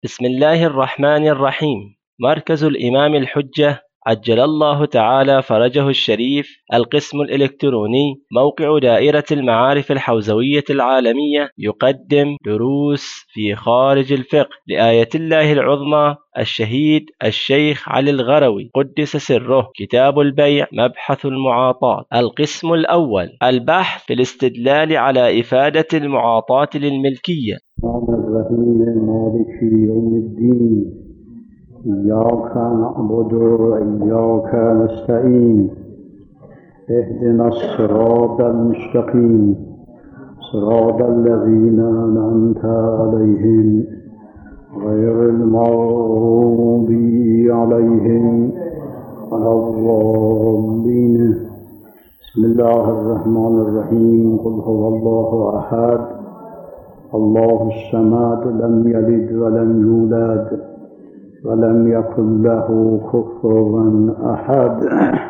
بسم الله الرحمن الرحيم. مركز الإمام الحجة عجل الله تعالى فرجه الشريف، القسم الإلكتروني، موقع دائرة المعارف الحوزوية العالمية، يقدم دروس في خارج الفقه لآية الله العظمى الشهيد الشيخ علي الغروي قدس سره. كتاب البيع، مبحث المعاطاة. القسم الأول، البحث في الاستدلال على إفادة المعاطاة للملكية. الرحمن الرحيم مالك يوم الدين إياك نعبد وإياك نستعين اهدنا الصراط المستقيم صراط الذين أنعمت عليهم غير المغضوب عليهم ولا الضالين. بسم الله الرحمن الرحيم. قل هو الله أحد الله الصمد لم يلد ولم يولد ولم يكن له كفوا أحد.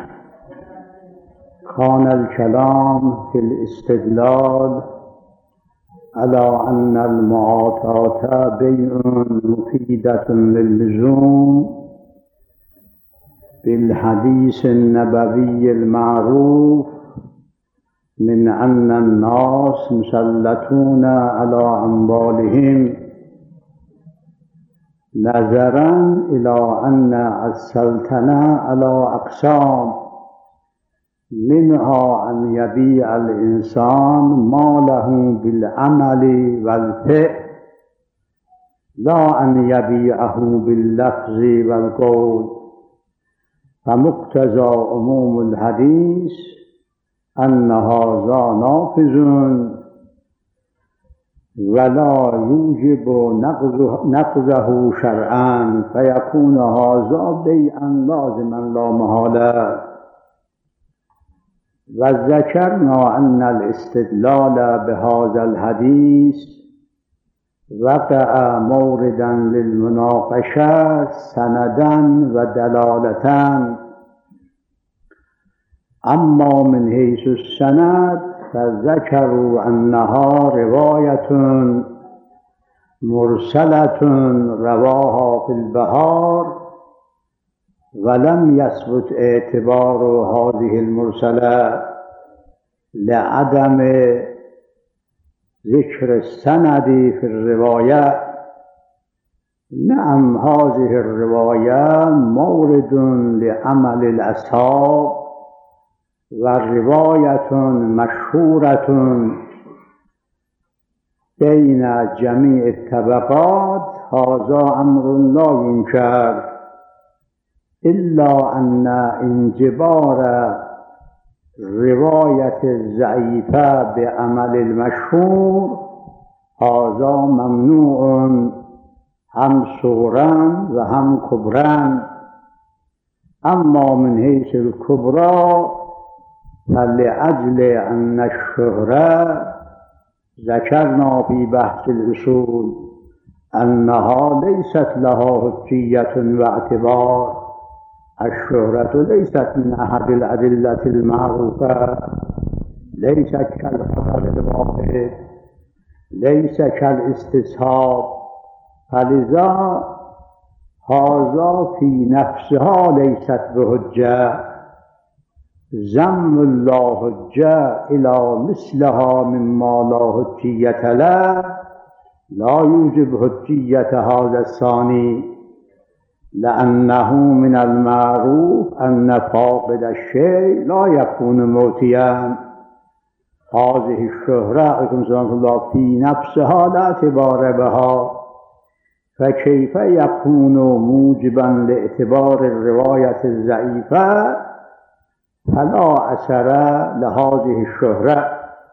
كان الكلام في الاستدلال على أن المعاطاة بيع مفيدة للزوم بالحديث النبوي المعروف من أن الناس مسلطون على أموالهم، نظرا إلى أن السلطنة على أقسام، منها أن يبيع الإنسان ماله بالعمل والفعل لا أن يبيعه باللفظ والقول. فمقتضى عموم الحديث أن هذا نافذ ولا يوجب نقضه شرعا، فيكون هذا بيعا لازما لا محالة. وذكرنا أن الاستدلال بهذا الحديث وقع موردا للمناقشة سندا ودلالة. أما من حيث السند فذكروا أنها رواية مرسلة رواها في البحار، ولم يثبت اعتبار هذه المرسلة لعدم ذكر السند في الرواية. نعم، هذه الرواية مورد لعمل الأصحاب ورواية مشهورة بين جميع الطبقات، هذا أمر لا ينكر، إلا أن انجبار رواية الضعيفة بعمل المشهور هذا ممنوع، هم صغرا وهم كبرا. أما من حيث الكبرى فلأجل أن الشهرة ذكرنا في بحث الأصول أنها ليست لها حجية واعتبار. الشهرة ليست من أحد الأدلة المعروفة، ليست كالخبر الواحد، ليس كالاستصحاب، فلذا هذا في نفسها ليست بحجة. ذم الله حجة إلى مثلها مما لا حجية له لا يوجب حجية هذا الثاني، لأنه من المعروف أن فاقد الشيء لا يكون موتيا. هذه الشهرة في نفسها لا اعتبار بها، فكيف يكون موجبا لاعتبار الرواية الضعيفة؟ فلا أثر لهذه الشهرة.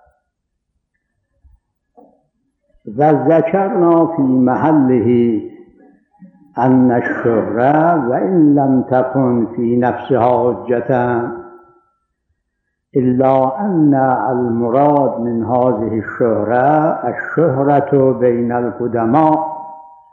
وذكرنا في محله أن الشهرة وإن لم تكن في نفسها حجة، إلا أن المراد من هذه الشهرة بين القدماء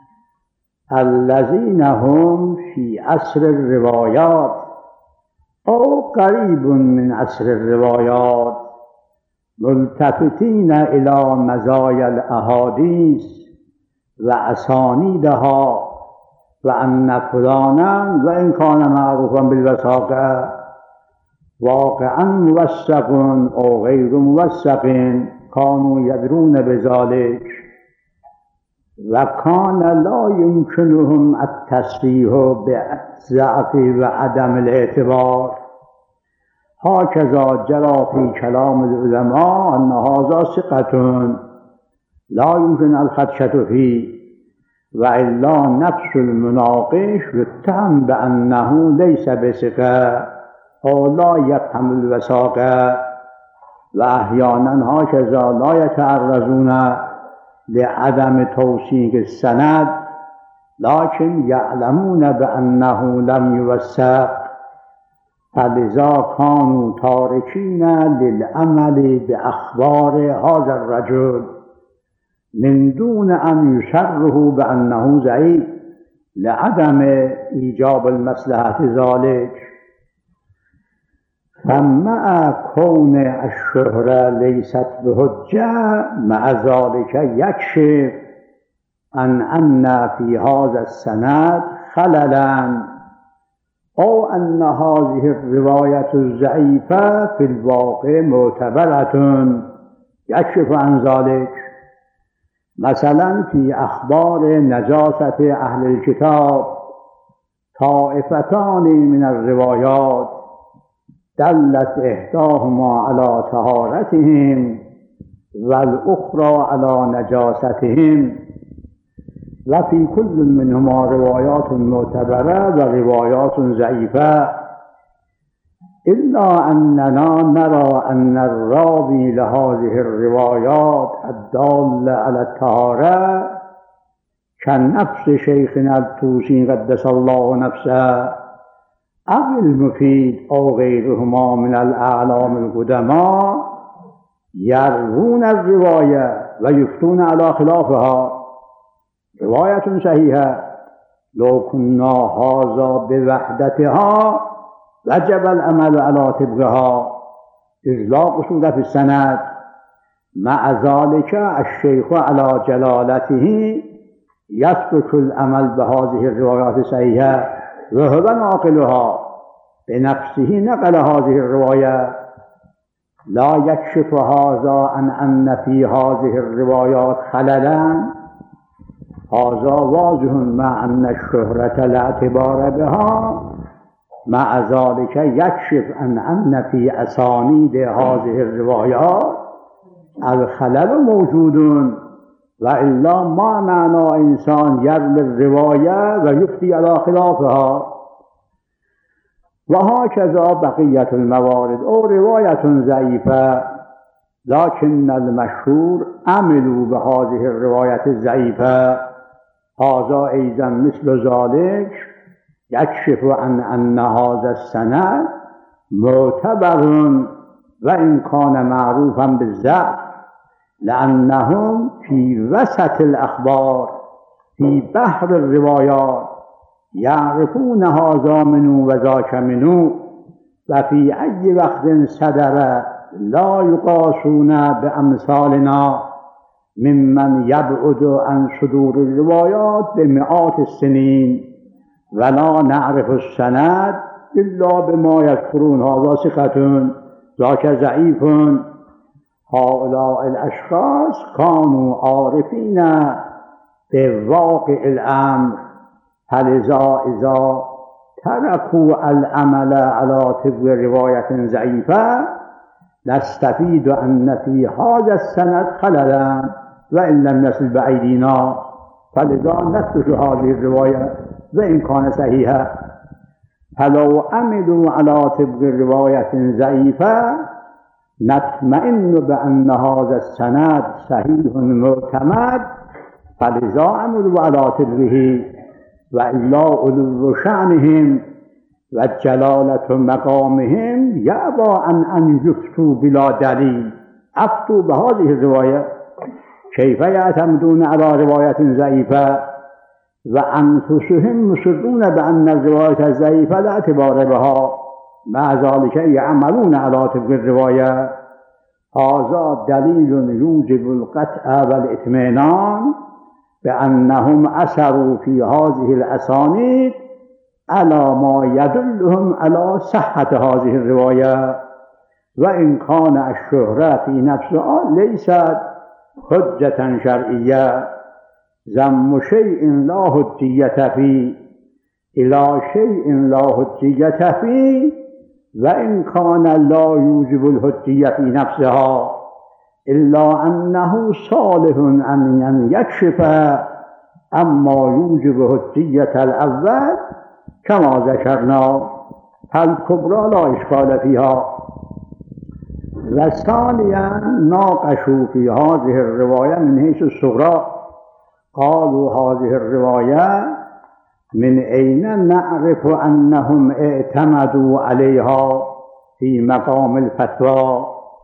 الذين هم في عصر الروايات أو قريب من عصر الروايات، ملتفتين إلى مزايا الأحاديث و اسانیدها و ان فلانا و ان کان معروفا بالوثاق واقعا موثق او غیر موثق کانوا یدرون بذلک و کان لا یمکنهم التصریح بالضعف و عدم الاعتبار. هكذا جرى في كلام العلماء ان هذا ثقة لا يمكن الخدشة فيه وإلا نفس المناقش يتهم بأنه ليس بثقة أو لا يفهم الوثاق. وأحيانا هكذا لا يتعرضون لعدم توثيق السند لكن يعلمون بأنه لم يوثق فلذا كانوا تاركين للعمل بأخبار هذا الرجل من دون أن يصرحوا بأنه ضعيف لعدم إيجاب المصلحة ذلك. فمع كون الشهرة ليست بحجة مع ذلك يكشف أن في هذا السند خللا أو أن هذه الرواية الضعيفة في الواقع معتبرة يكشف عن ذلك. مثلا في أخبار نجاسة أهل الكتاب طائفتان من الروايات دلت إحداهما على طهارتهم والأخرى على نجاستهم وفي كل منهما روايات معتبرة وروايات ضعيفة إلا أننا نرى أن الراوي لهذه الروايات الدالة على الطهارة كنفس شيخنا الطوسي قدس الله نفسه أو المفيد أو غيرهما من الأعلام القدماء يروون الرواية ويفتون على خلافها. رواية صحيحة لو كنا هذا بوحدتها وجب العمل على طبقها إذ لا قصور في السند. مع ذلك الشيخ على جلالته يترك العمل بهذه الروايات الصحيحة وهو ناقلها بنفسه نقل هذه الرواية. لا يكشف هذا عن أن في هذه الروايات خللا. هذا واضح مع أن الشهرة لا اعتبار بها. مع ذلك يكشف عن أن في أسانيد هذه الروايات الخلل موجود وإلا ما معنى إنسان يروي الرواية ويفتي على خلافها. وهكذا بقية الموارد أو رواية ضعيفة لكن المشهور عملوا بهذه الرواية الضعيفة. هذا أيضا مثل ذلك يكشف عن أن هذا السند معتبر وإن كان معروفا بالضعف لأنهم في وسط الأخبار في بحر الروايات يعرفون هذا منه وذاك منه وفي أي وقت صدر لا يقاسون بأمثالنا ممن يبعد عن صدور الروايات بمئات السنين ولا نعرف السند إلا بما يذكرون هذا ثقة ذاك ضعيف. هؤلاء الأشخاص كانوا عارفين بواقع الأمر فلذا إذا تركوا العمل على طبق رواية ضعيفة نستفيد أن في هذا السند خللا وإن لم يصل بأيدينا فلذا نترك هذه الرواية وإن كان صحيحة. فلو عملوا على طبق رواية ضعيفة نطمئن بأن هذا السند صحيح معتمد فلذا عملوا على طبقه وإلا علو شأنهم وجلالة مقامهم يأبى أن يفتوا بلا دليل. أفتوا بهذه الرواية كيف يعتمدون على رواية ضعيفة وأنفسهم مصرون بأن الرواية الضعيفة لا اعتبار بها مع ذلك يعملون على طبق الرواية. هذا دليل يوجب القطع والاطمئنان بأنهم أثروا في هذه الأسانيد على ما يدلهم على صحة هذه الرواية، وإن كان الشهرة في نفسها ليست حجة شرعية. ذم شيء لا حجية فيه إلى شيء لا حجية فيه، وإن كان لا يوجب الحجية في نفسها إلا أنه صالح أن يكشف أما يوجب حجية الأول كما ذكرنا، فالكبرى لا إشكال فيها. وثانيا ناقشوا في هذه الرواية من حيث الصغرى، قالوا هذه الرواية من أين نعرف أنهم اعتمدوا عليها في مقام الفتوى،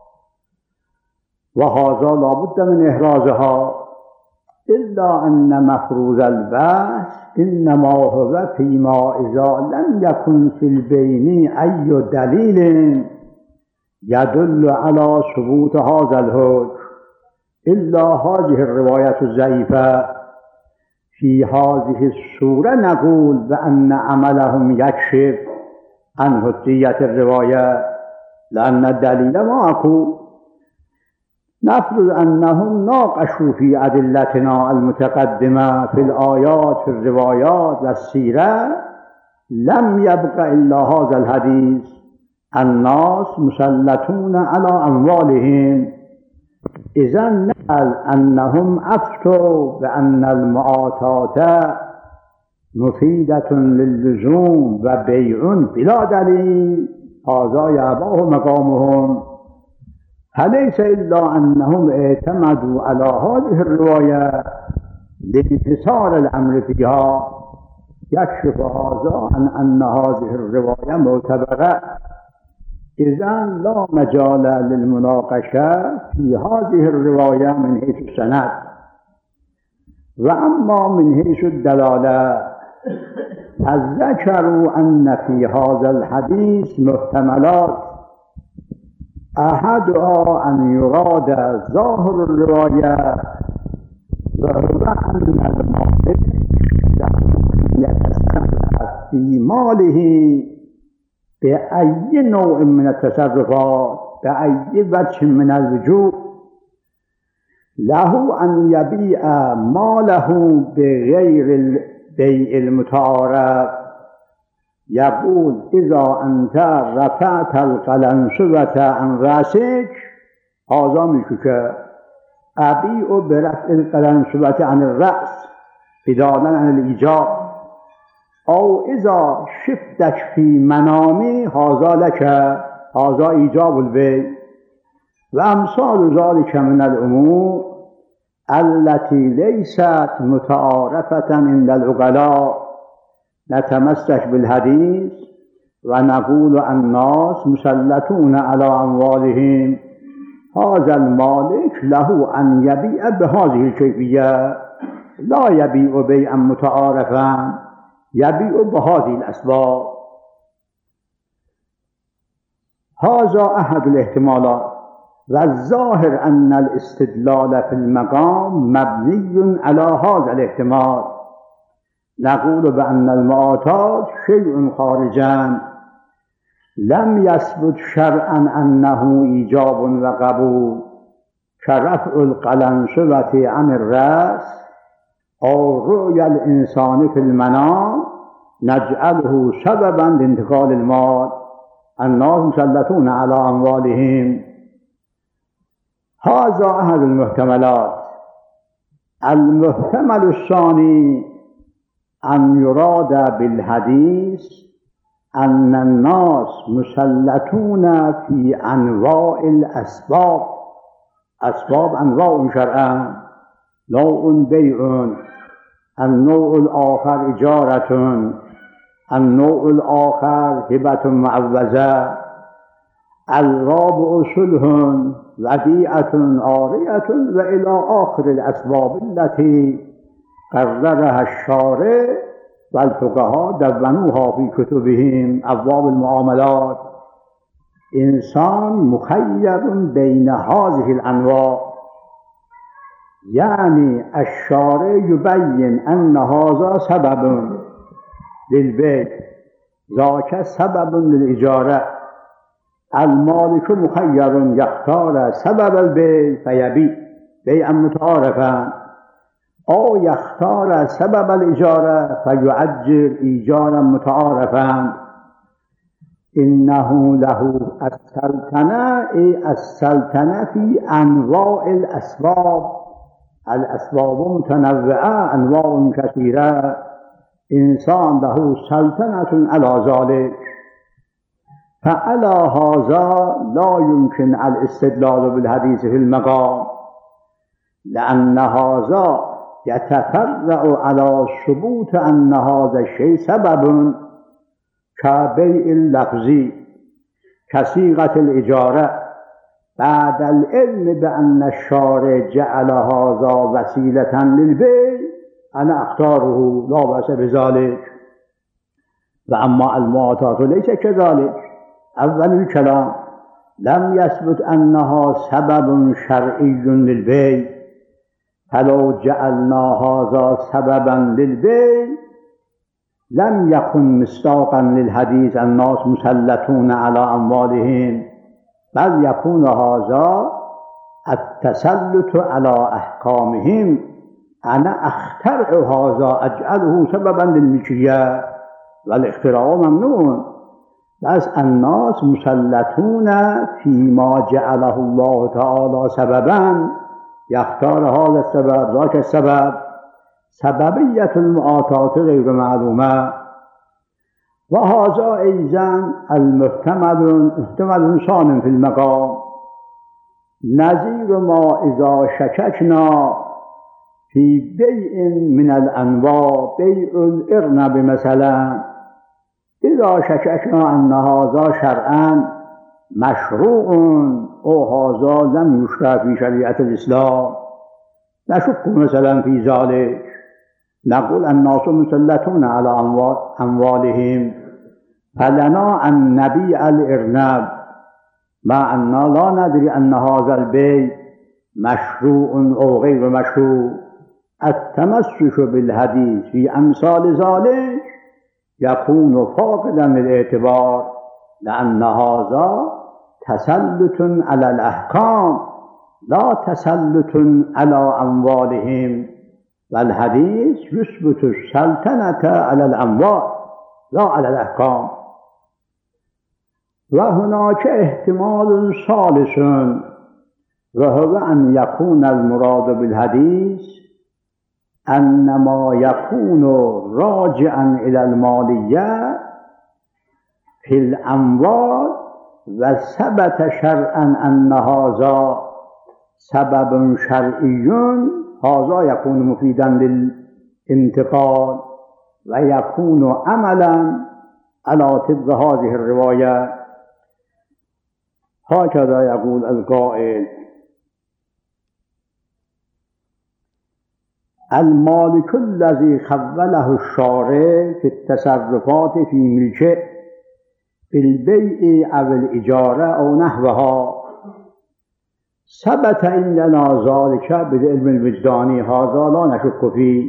وهذا لا بد من إحرازها، إلا أن مفروض البحث إنما هو فيما إذا لم يكن في البين أي دليل يدل على ثبوت هذا الحكم إلا هذه الرواية الضعيفة. في هذه الصورة نقول بأن عملهم يكشف عن حجية الرواية، لأن الدليل معكو. نفرض أنهم ناقشوا في أدلتنا المتقدمة في الآيات في الروايات والسيرة، لم يبق إلا هذا الحديث: الناس مسلطون على أموالهم. إذا نقل أنهم أفتوا بأن المعاطاة مفيدة للزوم وبيع بلا دليل، هذا يأباه مقامهم. فليس إلا أنهم اعتمدوا على هذه الرواية لانحصار الأمر فيها، يكشف هذا عن أن هذه الرواية معتبرة. إذا لا مجال للمناقشة في هذه الرواية من حيث السند. وأما من حيث الدلالة فذكروا أن في هذا الحديث محتملات، أحدها أن يراد ظاهر الرواية، وهو أن المالك يتصرف في ماله بأي نوع من التصرفات، بأي وجه من الوجوه، له أن يبيع ماله بغير البيع المتعارف. يقول: إذا أنت رفعت القلنسوة عن رأسك، هذا ملكك، أبيع برفع القلنسوة عن الرأس بدالا عن الإيجاب. أو إذا شفتك في منامي، هذا لك، هذا إيجاب البيع. وأمثال ذلك من الأمور التي ليست متعارفة عند العقلاء. نتمسك بالحديث ونقول الناس مسلطون على أموالهم، هذا المالك له أن يبيع بهذه الكيفية، لا يبيع بيعا متعارفا، يبيع بهذه الأسباب. هذا أحد الاحتمالات. والظاهر أن الاستدلال في المقام مبني على هذا الاحتمال. نقول بأن المعاطاة شيء خارجا لم يثبت شرعا أنه إيجاب وقبول، كرفع القلنسوة عن الرأس أو رؤيا الإنسان في المنام نجعله سببا لانتقال المال. الناس مسلطون على أموالهم، هذا أحد المحتملات. المحتمل الثاني أن يراد بالحديث أن الناس مسلطون في أنواع الأسباب. أسباب أنواع شرعا: نوع بيع، النوع الآخر إجارة، النوع الآخر هبة معوزة، الرابع صلح، وديعة عارية، وإلى آخر الأسباب التي قررها الشارع والفقهاء دونوها في كتبهم، أبواب المعاملات. إنسان مخير بين هذه الأنواع. يعني الشارع يبين أن هذا سبب للبيع، ذاك سبب للإجارة. المالك مخير يختار سبب البيع فيبيع بيعا متعارفا، أو يختار سبب الإجارة فيؤجر إيجارا متعارفا. إنه له السلطنة، أي السلطنة في أنواع الأسباب. الأسباب متنوعة، أنواع كثيرة، إنسان له سلطنة على ذلك. فعلى هذا لا يمكن الاستدلال بالحديث في المقام، لأن هذا يتفرع على ثبوت أن هذا الشيء سبب كبيع اللفظ كصيغة الإجارة بعد العلم بأن الشارع جعل هذا وسيلة للبيع. أنا أختاره، لا بأس بذلك. وأما المعطات ليس كذلك. أول الكلام لم يثبت أنها سبب شرعي للبيع، فلو جعلنا هذا سببا للبيع لم يكن مصداقا للحديث الناس مسلطون على أموالهم، بل يكون هذا التسلط على أحكامهم. أنا أخترع هذا أجعله سببا للملكية، والاختراع ممنوع. بس الناس مسلطون فيما جعله الله تعالى سببا، يختار هذا السبب ذاك السبب. سببية المعاطات غير معلومة. وهذا أيضا المحتمل ثان في المقام، نظير ما إذا شككنا في بيع من الأنواع، بيع الأرنب مثلا، إذا شككنا أن هذا شرعا مشروع أو هذا لم يشرع في شريعة الإسلام، نشك مثلا في ذلك، نقول الناس مسلطون على أموالهم، فلنا أن نبيع الأرنب مع أننا لا ندري أن هذا البيع مشروع أو غير مشروع. التمسك بالحديث في أمثال ذلك يكون فاقدا للاعتبار، لأن هذا تسلط على الأحكام لا تسلط على أموالهم، والحديث يثبت السلطنة على الأموال لا على الأحكام. وهناك احتمال ثالث، وهو أن يكون المراد بالحديث أن ما يكون راجعا إلى المالية في الأموال وثبت شرعا أن هذا سبب شرعي، هذا يكون مفيدا للانتقال ويكون عملا على طبق هذه الرواية. هكذا يقول القائل: المالك الذي خوله الشارع في التصرفات في ملكه في البيع أو الإجارة أو نحوها، ثبت عندنا ذلك بالعلم الوجداني، هذا لا نشك فيه،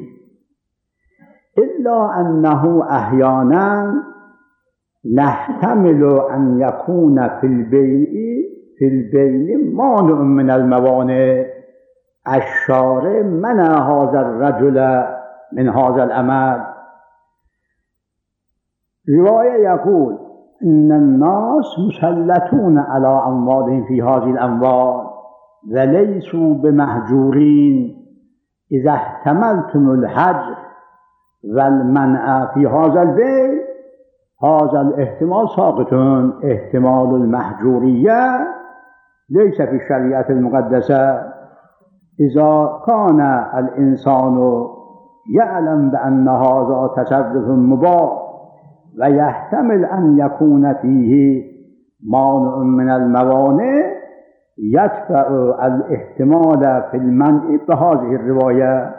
إلا أنه أحيانا نحتمل أن يكون في البيع مانع من الموانع. الشارع منع هذا الرجل من هذا العمل. رواية يقول إن الناس مسلطون على أموالهم في هذه الأموال وليسوا بمهجورين. إذا احتملتم الحجر والمنع في هذا البيع، هذا الاحتمال ساقط. احتمال المهجورية ليس في الشريعة المقدسة. إذا كان الإنسان يعلم بأن هذا تصرف مباح ويحتمل أن يكون فيه مانع من الموانع، يدفع الاحتمال في المنع بهذه الرواية.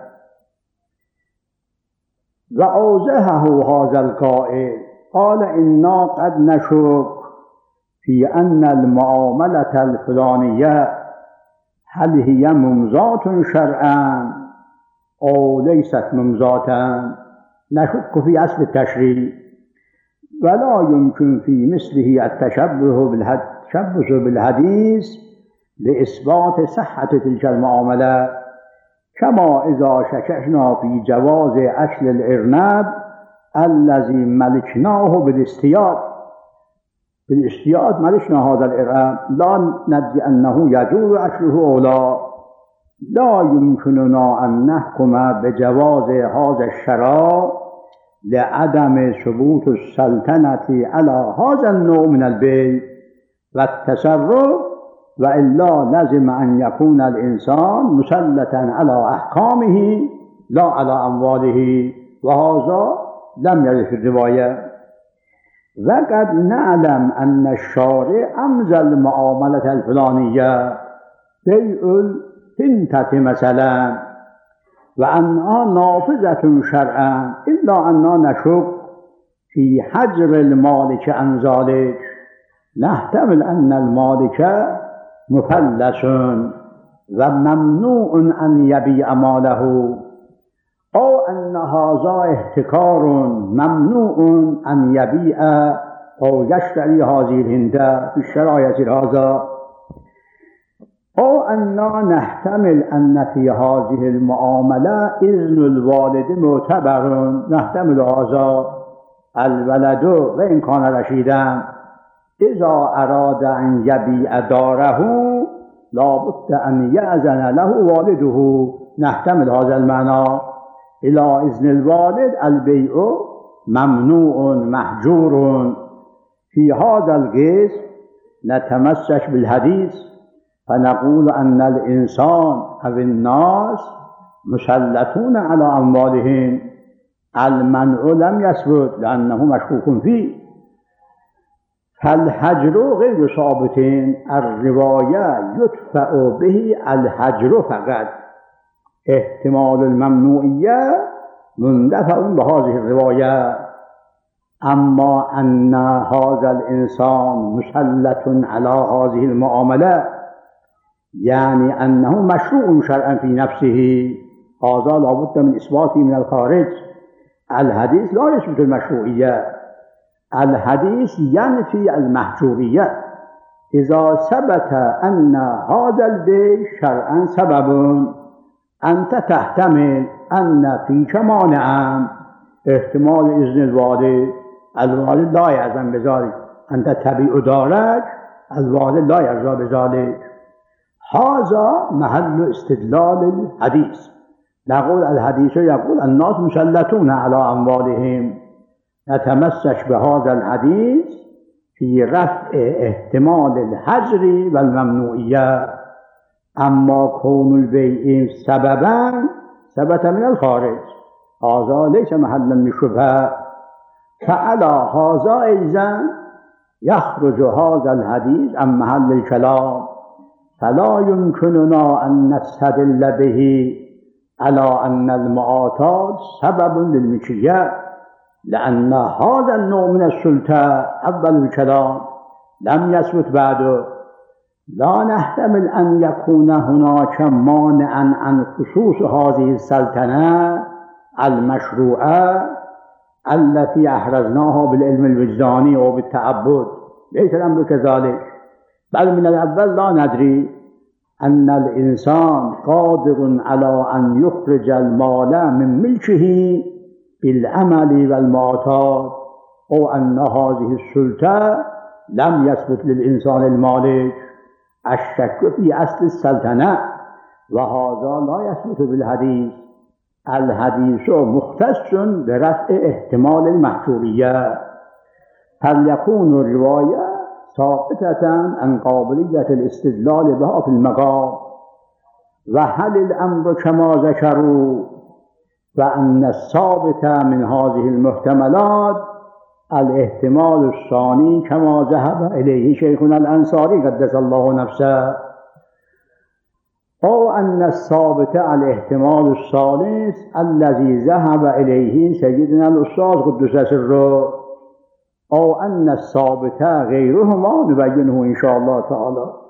وأوضحه هذا القائل، قال: إنا قد نشك في أن المعاملة الفلانية هل هي ممضاة شرعا أو ليست ممضاة؟ نشك في أصل التشريع، ولا يمكن في مثله التشبه بالحديث لإثبات صحة تلك المعاملة، كما إذا شككنا في جواز أكل الأرنب الذي ملكناه بالاصطياد ملكنا هذا الأرنب، لا ندري أنه يجوز أكله أو لا يمكننا أن نحكم بجواز هذا الشراب لعدم ثبوت السلطنة على هذا النوع من البيع والتصرف، وإلا لازم أن يكون الإنسان مسلطا على أحكامه لا على أمواله، وهذا لم يرد في الرواية. وقد نعلم أن الشارع أمضى المعاملة الفلانية بيع الحنطة مثلا، وأنها نافذة شرعا، إلا أننا نشك في حجر المالك عن ذلك. نحتمل أن المالك مفلس وممنوع أن يبيع ماله، أو أن هذا احتكار ممنوع أن يبيع أو يشتري هذه الحنطة في الشرائط هذا، أو أننا نحتمل أن في هذه المعاملة إذن الوالد معتبر. نحتمل هذا. الولد وإن كان رشيدا إذا أراد أن يبيع داره لابد أن يأذن له والده. نحتمل هذا المعنى. إلى إذن الوالد البيع ممنوع محجور. في هذا القيس نتمسك بالحديث فنقول أن الإنسان أو الناس مسلطون على أموالهم. المنع لم يثبت لأنه مشكوك فيه، فالحجر غير ثابت. الرواية يدفع به الحجر فقط. احتمال الممنوعية مندفع بهذه الرواية. أما أن هذا الإنسان مسلط على هذه المعاملة يعني أنه مشروع شرعا في نفسه، هذا لابد من إثباته من الخارج. الحديث لا يثبت المشروعية، الحديث ينفي المحجورية. إذا ثبت أن هذا البيع شرعا سبب، أنت تحتمل أن فيك مانعا، احتمال إذن الوالد لا يأذن بذلك. أنت تبيع دارك، الوالد لا يرضى بذلك. هذا محل استدلال الحديث. نقول الحديث يقول الناس مسلطون على أموالهم. نتمسك بهذا الحديث في رفع احتمال الحجر والممنوعية. أما كون البيع سببا ثبت من الخارج، هذا ليس محلا للشبهة. فعلى هذا أيضا يخرج هذا الحديث عن محل الكلام، فلا يمكننا أن نستدل به على أن المعاطاة سبب للملكية، لأن هذا النوع من السلطة أول الكلام لم يثبت بعده. لا نحتمل أن يكون هناك مانعا عن خصوص هذه السلطنة المشروعة التي أحرزناها بالعلم الوجداني وبالتعبد. ليس الأمر كذلك، بل من الأول لا ندري أن الإنسان قادر على أن يخرج المال من ملكه بالعمل والمعاطاة، أو أن هذه السلطة لم يثبت للإنسان المالك. الشك في أصل السلطنة، وهذا لا يثبت بالحديث. الحديث مختص برفع احتمال المحجورية، فليكون الرواية ثابتة عن قابلية الاستدلال بها في المقام. وهل الأمر كما ذكروا، وأن الثابت من هذه المحتملات الاحتمال الثاني كما ذهب إليه شيخنا الأنصاري قدس الله نفسه، أو أن الثابت الاحتمال الثالث الذي ذهب إليه سيدنا الأستاذ قدس سره، أو أن الثابت غيرهما نبينه إن شاء الله تعالى.